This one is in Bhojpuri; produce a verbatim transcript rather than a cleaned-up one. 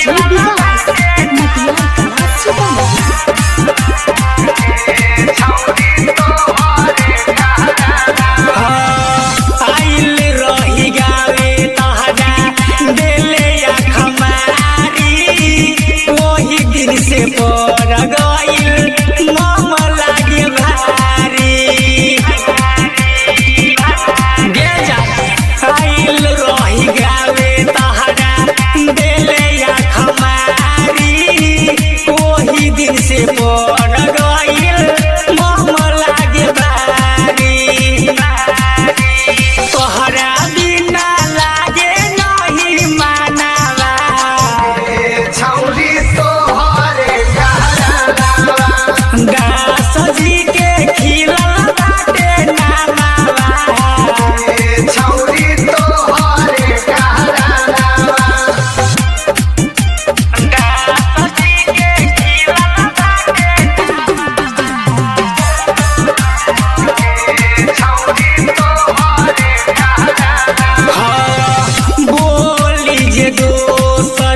विकास मटिया कला सीतामढ़ी। आइल रही गावे तहरा देले या खमारी ओही दिन से पर गइल मम लागे भारी गे जा आइल रही गावे तहरा देले या खमारी ओही दिन से पर गइल मम लागे भारी तोहरा बिना लागे नहीं मानवा छौरी तोहरे दास जी के खिलल बाटे नामावा छौरी तोहरे दास जी के खिलल बाटे हाँ, बोली जे दोस्त